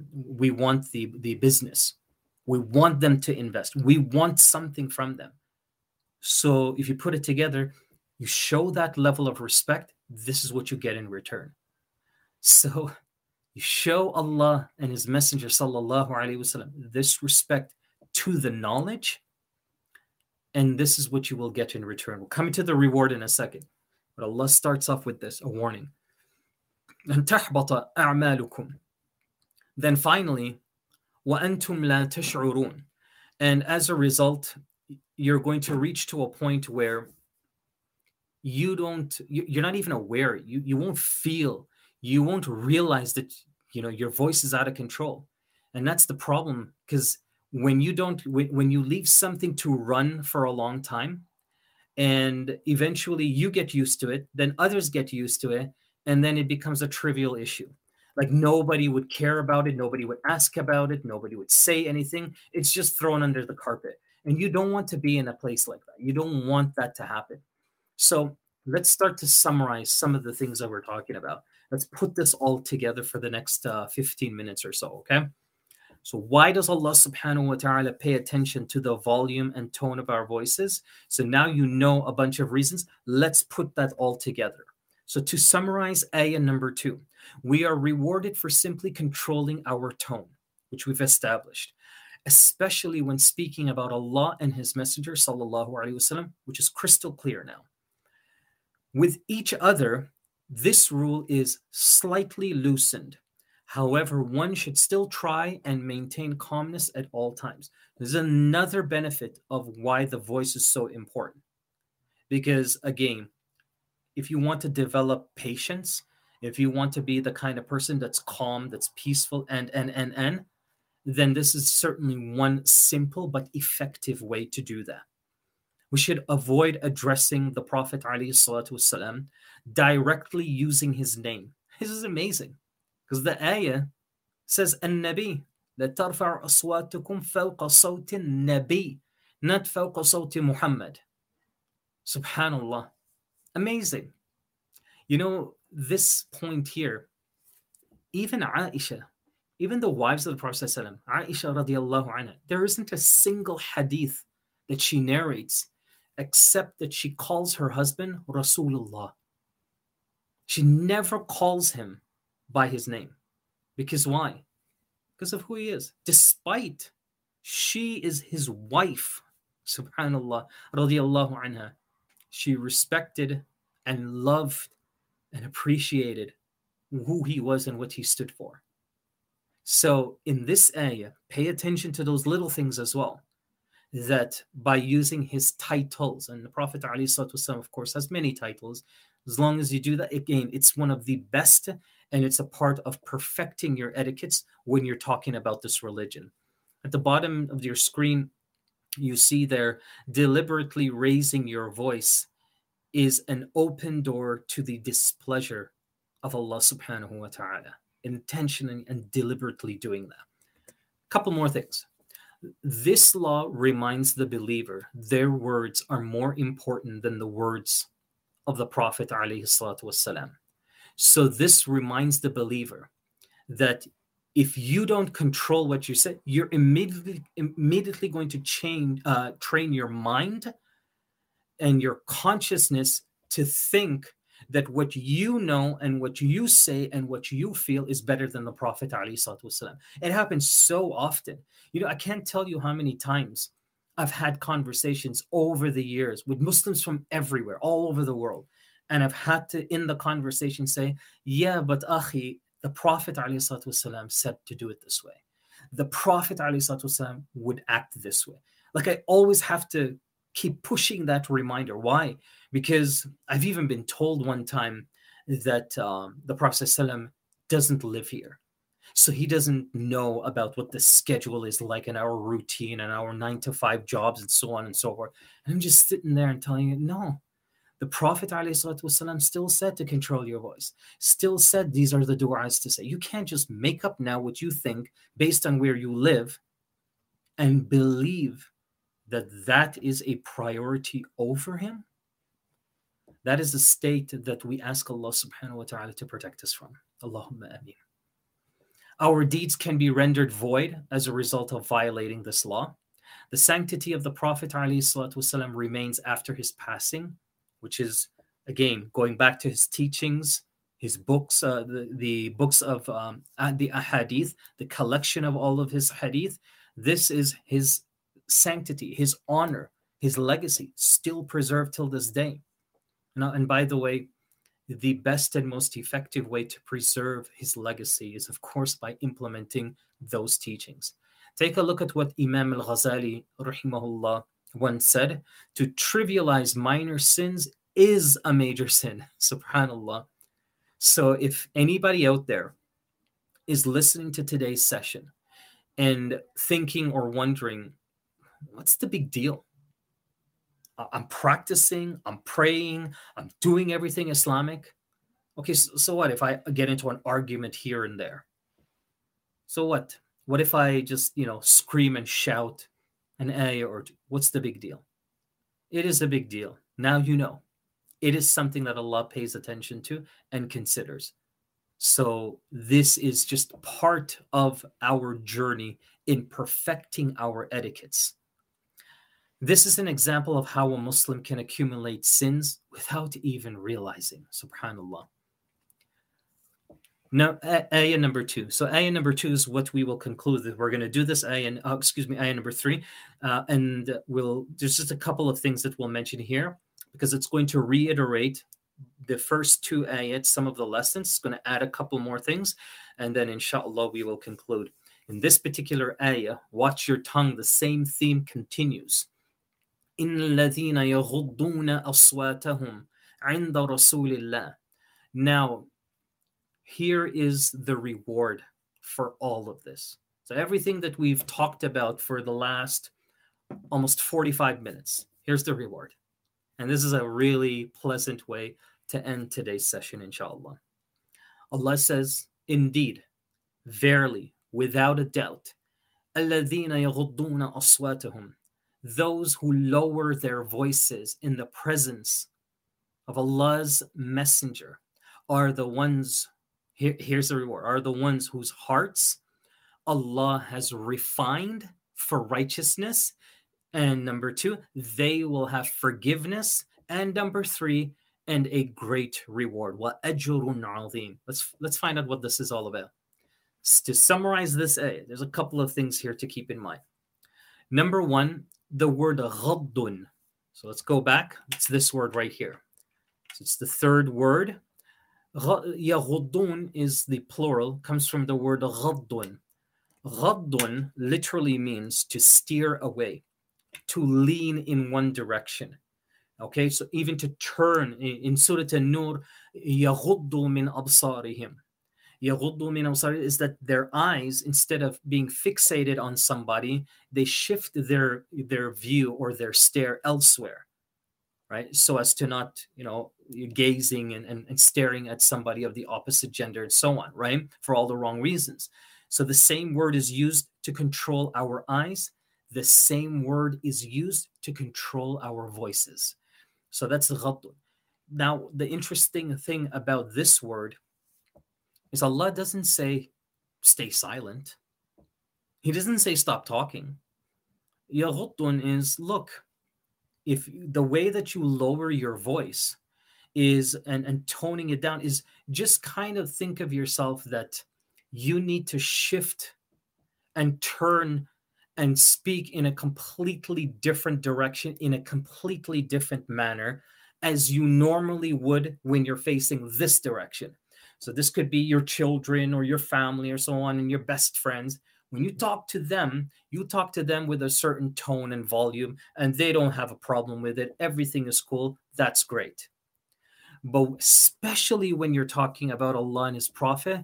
business. We want them to invest. We want something from them. So if you put it together, you show that level of respect, this is what you get in return. So you show Allah and His Messenger sallallahu alaihi wasallam this respect to the knowledge, and this is what you will get in return. We'll come to the reward in a second, but Allah starts off with this, a warning. أن تحبط أعمالكم. Then finally, وأنتم لا تشعرون. And as a result, you're going to reach to a point where you're not even aware. You won't feel, you won't realize that, your voice is out of control. And that's the problem, because when you leave something to run for a long time, and eventually you get used to it, then others get used to it, and then it becomes a trivial issue. Like nobody would care about it, nobody would ask about it, nobody would say anything. It's just thrown under the carpet. And you don't want to be in a place like that. You don't want that to happen. So let's start to summarize some of the things that we're talking about. Let's put this all together for the next 15 minutes or so, okay? So why does Allah subhanahu wa ta'ala pay attention to the volume and tone of our voices? So now you know a bunch of reasons. Let's put that all together. So to summarize ayah number 2, we are rewarded for simply controlling our tone, which we've established. especially when speaking about Allah and His Messenger, sallallahu alaihi wasallam, which is crystal clear now. With each other, this rule is slightly loosened. However, one should still try and maintain calmness at all times. There's another benefit of why the voice is so important. Because again, if you want to develop patience, if you want to be the kind of person that's calm, that's peaceful, and, then this is certainly one simple but effective way to do that. We should avoid addressing the Prophet ﷺ directly using his name. This is amazing because the ayah says, An-Nabi, la tarfa'u aswatukum fawqa sawti Nabi, not fawqa sawti Muhammad. Subhanallah. Amazing. You know, this point here, even Aisha, even the wives of the Prophet ﷺ, Aisha radiallahu anha, there isn't a single hadith that she narrates except that she calls her husband Rasulullah. She never calls him by his name. Because why? Because of who he is. Despite she is his wife, subhanallah, radiallahu anha, she respected and loved and appreciated who he was and what he stood for. So in this ayah, pay attention to those little things as well. That by using his titles, and the Prophet ﷺ, of course, has many titles. As long as you do that, again, it's one of the best, and it's a part of perfecting your etiquettes when you're talking about this religion. At the bottom of your screen, you see there, deliberately raising your voice is an open door to the displeasure of Allah subhanahu wa ta'ala. Intentionally and deliberately doing that. A couple more things. This law reminds the believer their words are more important than the words of the Prophet ﷺ. So this reminds the believer that if you don't control what you say, you're immediately going to train your mind and your consciousness to think that what you know and what you say and what you feel is better than the Prophet ﷺ. It happens so often. You know, I can't tell you how many times I've had conversations over the years with Muslims from everywhere, all over the world. And I've had to, in the conversation, say, yeah, but akhi, the Prophet ﷺ said to do it this way. The Prophet ﷺ would act this way. Like I always have to keep pushing that reminder. Why? Because I've even been told one time that the Prophet ﷺ doesn't live here. So he doesn't know about what the schedule is like in our routine and our 9-to-5 jobs and so on and so forth. And I'm just sitting there and telling you, no, the Prophet ﷺ still said to control your voice, still said these are the du'as to say. You can't just make up now what you think based on where you live and believe that that is a priority over him. That is a state that we ask Allah subhanahu wa ta'ala to protect us from. Allahumma ameen. Our deeds can be rendered void as a result of violating this law. The sanctity of the Prophet ﷺ remains after his passing, which is, again, going back to his teachings, his books, the books of the ahadith, the collection of all of his hadith. This is his sanctity, his honor, his legacy, still preserved till this day. Now, and by the way, the best and most effective way to preserve his legacy is, of course, by implementing those teachings. Take a look at what Imam al-Ghazali, rahimahullah, once said: to trivialize minor sins is a major sin. Subhanallah. So if anybody out there is listening to today's session and thinking or wondering, what's the big deal? I'm practicing, I'm praying, I'm doing everything Islamic. Okay, so what if I get into an argument here and there? So what? What if I just, scream and shout an ayah or two? What's the big deal? It is a big deal. Now you know. It is something that Allah pays attention to and considers. So this is just part of our journey in perfecting our etiquettes. This is an example of how a Muslim can accumulate sins without even realizing. Subhanallah. Now, ayah number 2. So ayah number 2 is what we will conclude that we're going to do this ayah, ayah number 3, and there's just a couple of things that we'll mention here because it's going to reiterate the first 2 ayats, some of the lessons. It's going to add a couple more things, and then inshallah we will conclude. In this particular ayah, watch your tongue. The same theme continues. إن الذين يغضون أصواتهم عند رسول الله. Now, here is the reward for all of this. So everything that we've talked about for the last almost 45 minutes, here's the reward. And this is a really pleasant way to end today's session, inshallah. Allah says, indeed, verily, without a doubt, الَّذِينَ يَغُضُّونَ أَصْوَاتَهُم, those who lower their voices in the presence of Allah's messenger are the ones, here's the reward, are the ones whose hearts Allah has refined for righteousness. And number 2, they will have forgiveness. And number 3, and a great reward. وَأَجْرٌ عَظِيمٌ. Let's find out what this is all about. To summarize this ayah, there's a couple of things here to keep in mind. Number 1, the word غَضٌ. So let's go back. It's this word right here. So it's the third word. يَغُضُّونَ is the plural, comes from the word غَضٌ. غَضٌ literally means to steer away, to lean in one direction. Okay, so even to turn in Surah An-Nur, يَغُضُّ مِنْ أَبْصَارِهِمْ. يَغُضُّ مِنْ أَبْصَارِهِمْ is that their eyes, instead of being fixated on somebody, they shift their view or their stare elsewhere, right? So as to not, gazing and staring at somebody of the opposite gender and so on, right? For all the wrong reasons. So the same word is used to control our eyes. The same word is used to control our voices. So that's ghadun. Now, the interesting thing about this word is Allah doesn't say, stay silent. He doesn't say, stop talking. Yaghudun is, look, if the way that you lower your voice is, and toning it down is, just kind of think of yourself that you need to shift and turn and speak in a completely different direction, in a completely different manner, as you normally would when you're facing this direction. So this could be your children or your family or so on, and your best friends. When you talk to them with a certain tone and volume, and they don't have a problem with it. Everything is cool. That's great. But especially when you're talking about Allah and His Prophet,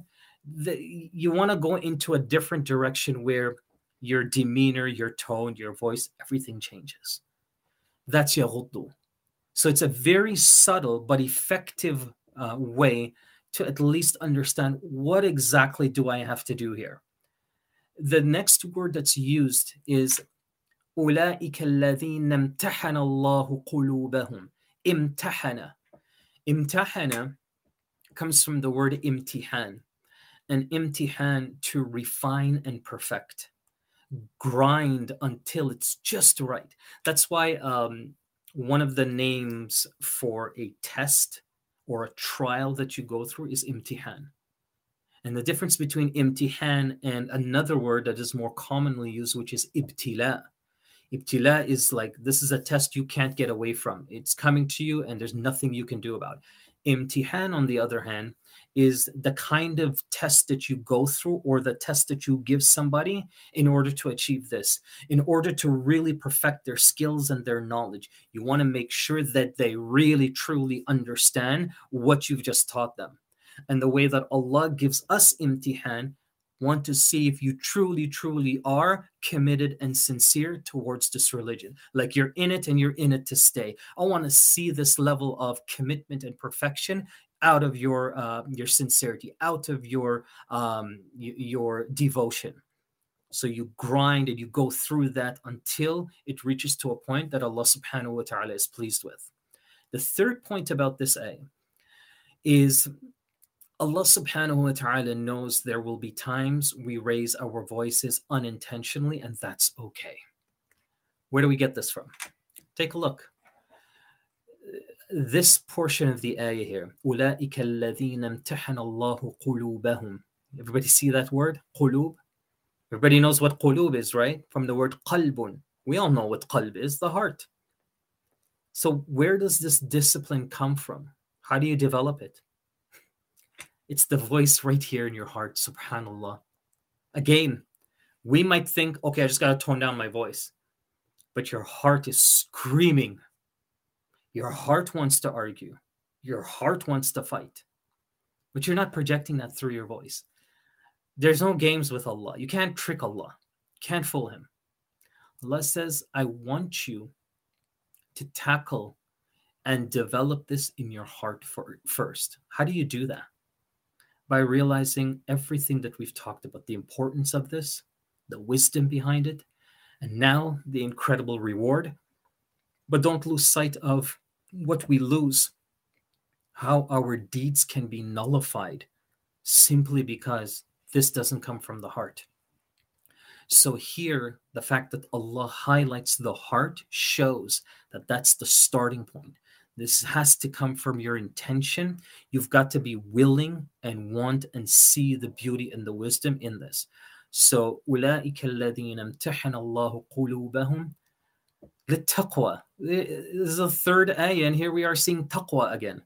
you want to go into a different direction where your demeanor, your tone, your voice, everything changes. That's yaghuddu. So it's a very subtle but effective way to at least understand what exactly do I have to do here. The next word that's used is أُولَٰئِكَ الَّذِينَ امْتَحَنَ اللَّهُ قُلُوبَهُم. Imtahana. Imtahana comes from the word imtihan. And imtihan, to refine and perfect. Grind until it's just right. That's why one of the names for a test or a trial that you go through is imtihan. And the difference between imtihan and another word that is more commonly used, which is ibtila. Ibtila is like, this is a test you can't get away from. It's coming to you and there's nothing you can do about it. Imtihan, on the other hand, is the kind of test that you go through, or the test that you give somebody in order to achieve this, in order to really perfect their skills and their knowledge. You want to make sure that they really, truly understand what you've just taught them. And the way that Allah gives us imtihan, want to see if you truly, truly are committed and sincere towards this religion. Like you're in it and you're in it to stay. I want to see this level of commitment and perfection out of your sincerity, out of your devotion. So you grind and you go through that until it reaches to a point that Allah subhanahu wa ta'ala is pleased with. The third point about this ayah is Allah subhanahu wa ta'ala knows there will be times we raise our voices unintentionally, and that's okay. Where do we get this from? Take a look. this portion of the ayah here, أُولَٰئِكَ الَّذِينَ امْتَحَنَ اللَّهُ قُلُوبَهُم. Everybody see that word, qulub? Everybody knows what qulub is, right? From the word qalbun. We all know what qalb is, the heart. So where does this discipline come from? How do you develop it? It's the voice right here in your heart, subhanAllah. Again, we might think, okay, I just got to tone down my voice. But your heart is screaming. Your heart wants to argue. Your heart wants to fight. But you're not projecting that through your voice. There's no games with Allah. You can't trick Allah. You can't fool him. Allah says, I want you to tackle and develop this in your heart first. How do you do that? By realizing everything that we've talked about, the importance of this, the wisdom behind it, and now the incredible reward. But don't lose sight of what we lose, how our deeds can be nullified simply because this doesn't come from the heart. So here, the fact that Allah highlights the heart shows that that's the starting point. This has to come from your intention. You've got to be willing and want and see the beauty and the wisdom in this. So, أُولَٰئِكَ الَّذِينَ امْتَحَنَ اللَّهُ قُلُوبَهُم لِلتَّقْوَى. This is the third ayah, and here we are seeing taqwa again.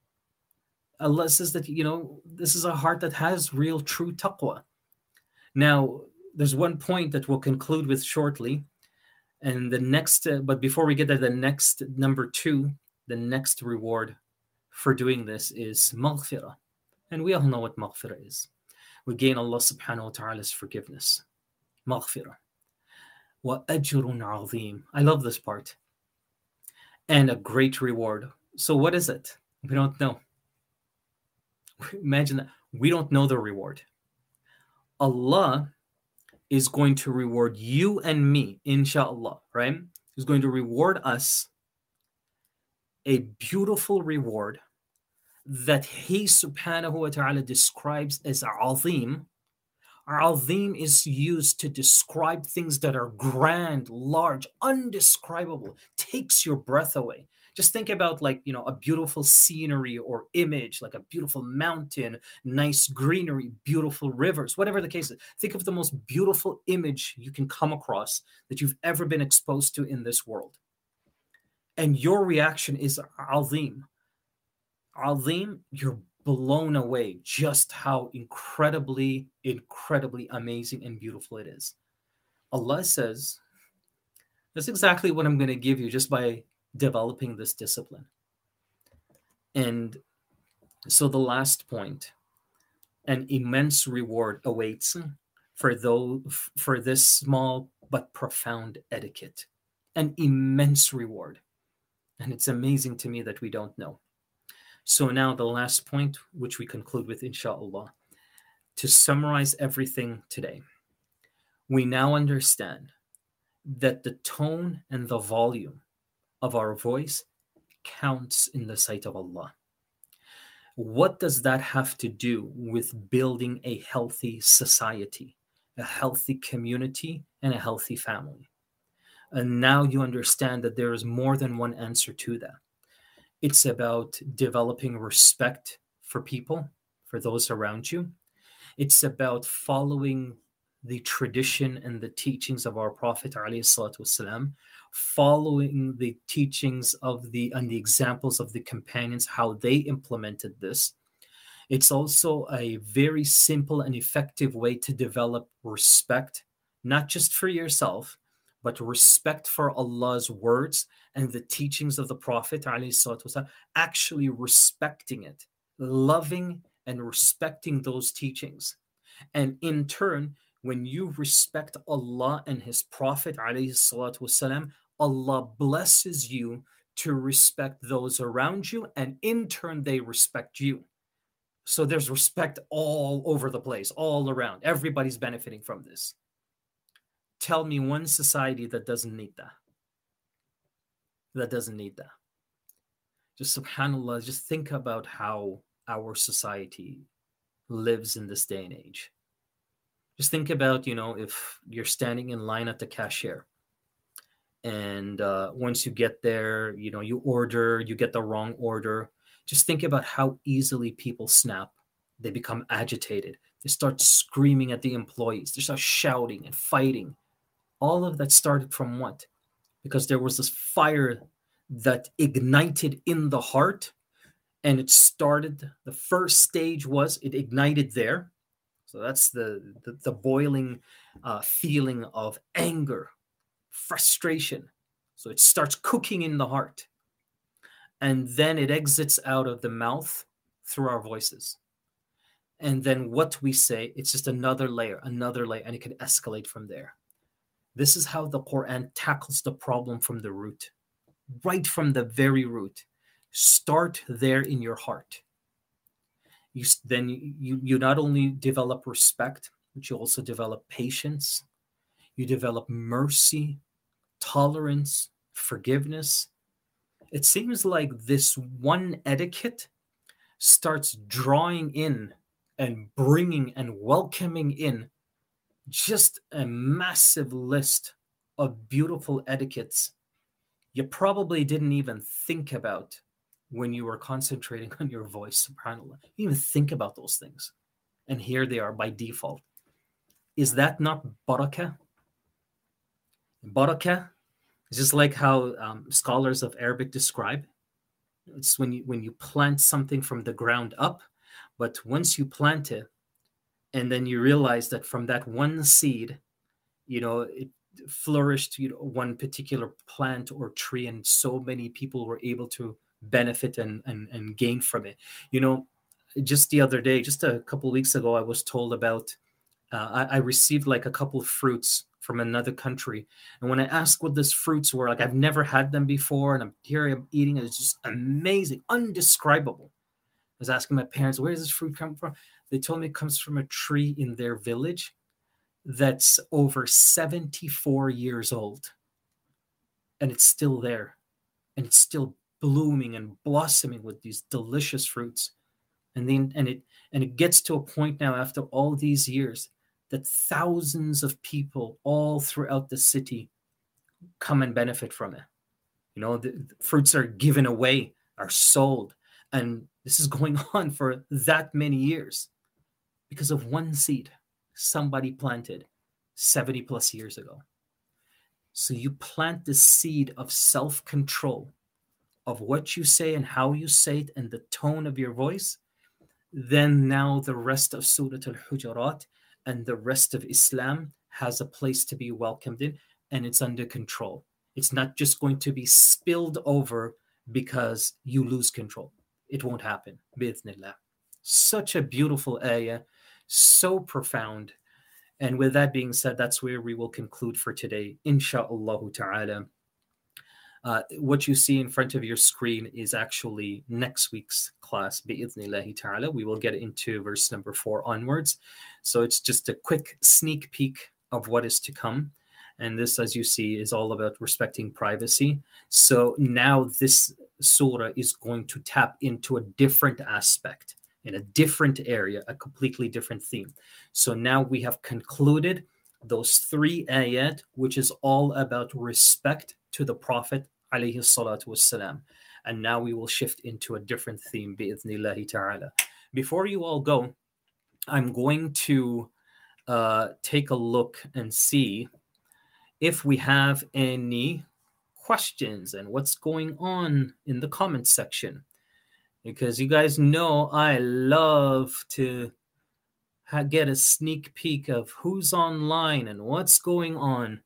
Allah says that, this is a heart that has real, true taqwa. Now, there's one point that we'll conclude with shortly. And the next, but before we get there, the next, number 2, the next reward for doing this is maghfirah. And we all know what maghfirah is. We gain Allah subhanahu wa ta'ala's forgiveness. Maghfirah. Wa ajrun azim. I love this part. And a great reward. So what is it? We don't know. Imagine that. We don't know the reward. Allah is going to reward you and me, inshallah, right? He's going to reward us a beautiful reward that He subhanahu wa ta'ala describes as azim. Azim is used to describe things that are grand, large, undescribable, takes your breath away. Just think about a beautiful scenery or image, like a beautiful mountain, nice greenery, beautiful rivers, whatever the case is. Think of the most beautiful image you can come across that you've ever been exposed to in this world. And your reaction is azim. Azim, you're blown away just how incredibly, incredibly amazing and beautiful it is. Allah says, that's exactly what I'm going to give you just by developing this discipline. And so the last point, an immense reward awaits for this small but profound etiquette. An immense reward. And it's amazing to me that we don't know. So now the last point, which we conclude with, inshallah, to summarize everything today. We now understand that the tone and the volume of our voice counts in the sight of Allah. What does that have to do with building a healthy society, a healthy community, and a healthy family? And now you understand that there is more than one answer to that. It's about developing respect for people, for those around you. It's about following the tradition and the teachings of our Prophet ﷺ, following the teachings and the examples of the companions, how they implemented this. It's also a very simple and effective way to develop respect, not just for yourself, but respect for Allah's words and the teachings of the Prophet ﷺ, actually respecting it, loving and respecting those teachings. And in turn, when you respect Allah and His Prophet ﷺ, Allah blesses you to respect those around you, and in turn, they respect you. So there's respect all over the place, all around. Everybody's benefiting from this. Tell me one society that doesn't need that. That doesn't need that. Just subhanAllah, just think about how our society lives in this day and age. Just think about, if you're standing in line at the cashier And once you get there, you get the wrong order. Just think about how easily people snap. They become agitated. They start screaming at the employees. They start shouting and fighting. All of that started from what? Because there was this fire that ignited in the heart, and it started. The first stage was it ignited there. So that's the boiling feeling of anger, frustration. So it starts cooking in the heart, and then it exits out of the mouth through our voices. And then what we say, it's just another layer, and it can escalate from there. This is how the Quran tackles the problem from the root, right from the very root. Start there in your heart. You not only develop respect, but you also develop patience. You develop mercy, tolerance, forgiveness. It seems like this one etiquette starts drawing in and bringing and welcoming in just a massive list of beautiful etiquettes you probably didn't even think about when you were concentrating on your voice. SubhanAllah. You didn't even think about those things. And here they are by default. Is that not barakah? Barakah is just like how scholars of Arabic describe. It's when you plant something from the ground up, but once you plant it, and then you realize that from that one seed, it flourished, one particular plant or tree, and so many people were able to benefit and gain from it. Just the other day, just a couple of weeks ago, I was told about, I received like a couple of fruits from another country. And when I asked what these fruits were, like I've never had them before, and I'm eating it. It's just amazing, undescribable. I was asking my parents, where does this fruit come from? They told me it comes from a tree in their village that's over 74 years old. And it's still there. And it's still blooming and blossoming with these delicious fruits. And it gets to a point now after all these years that thousands of people all throughout the city come and benefit from it. The fruits are given away, are sold, and this is going on for that many years because of one seed somebody planted 70 plus years ago. So you plant the seed of self-control, of what you say and how you say it and the tone of your voice. Then now the rest of Surah Al-Hujurat and the rest of Islam has a place to be welcomed in, and it's under control. It's not just going to be spilled over because you lose control. It won't happen. Bi'ithnillah. Such a beautiful ayah, so profound. And with that being said, that's where we will conclude for today, insha'Allah ta'ala. What you see in front of your screen is actually next week's class, bi'idhnillahi ta'ala. We will get into verse number 4 onwards. So it's just a quick sneak peek of what is to come. And this, as you see, is all about respecting privacy. So now this surah is going to tap into a different aspect, in a different area, a completely different theme. So now we have concluded those 3 ayat, which is all about respect to the Prophet alayhi salatu wassalam. And now we will shift into a different theme, bi'idhnillahi ta'ala. Before you all go, I'm going to take a look and see if we have any questions and what's going on in the comments section. Because you guys know I love to get a sneak peek of who's online and what's going on.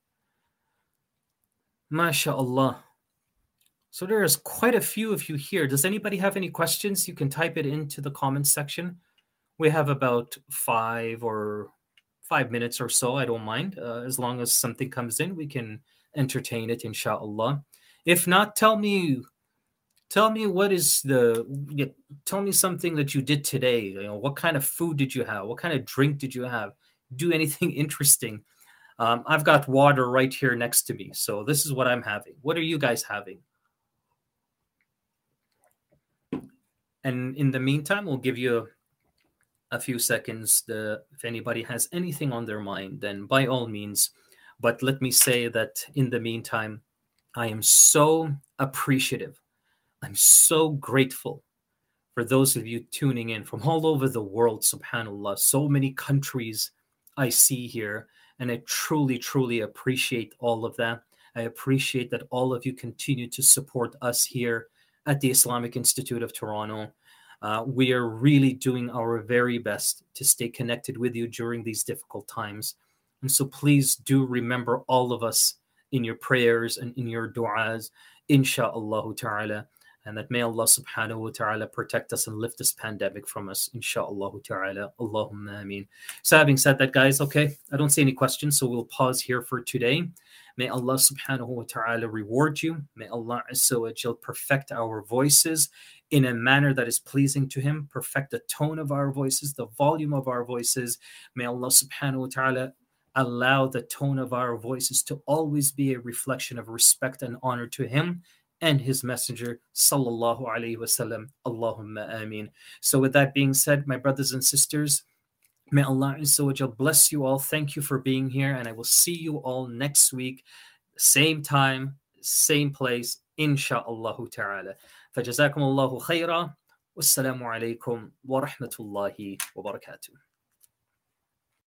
MashaAllah. So there's quite a few of you here. Does anybody have any questions? You can type it into the comments section. We have about 5 minutes or so. I don't mind. As long as something comes in, we can entertain it, inshallah. If not, tell me tell me something that you did today. What kind of food did you have? What kind of drink did you have? Do anything interesting. I've got water right here next to me. So this is what I'm having. What are you guys having? And in the meantime, we'll give you a few seconds. If anybody has anything on their mind, then by all means. But let me say that in the meantime, I am so appreciative. I'm so grateful for those of you tuning in from all over the world, subhanAllah. So many countries I see here, and I truly, truly appreciate all of that. I appreciate that all of you continue to support us here at the Islamic Institute of Toronto. We are really doing our very best to stay connected with you during these difficult times. And so please do remember all of us in your prayers and in your du'as, insha'Allah ta'ala. And that may Allah subhanahu wa ta'ala protect us and lift this pandemic from us, insha'Allah ta'ala. Allahumma ameen. So having said that, guys, okay, I don't see any questions, so we'll pause here for today. May Allah subhanahu wa ta'ala reward you. May Allah azza wa jal perfect our voices in a manner that is pleasing to Him, perfect the tone of our voices, the volume of our voices. May Allah subhanahu wa ta'ala allow the tone of our voices to always be a reflection of respect and honor to Him and His Messenger, sallallahu alaihi wasallam. Allahumma ameen. So with that being said, my brothers and sisters, may Allah Azza wa Jal bless you all. Thank you for being here, and I will see you all next week, same time, same place, insha'Allah ta'ala. فجزاكم الله خيرا والسلام عليكم ورحمة الله وبركاته.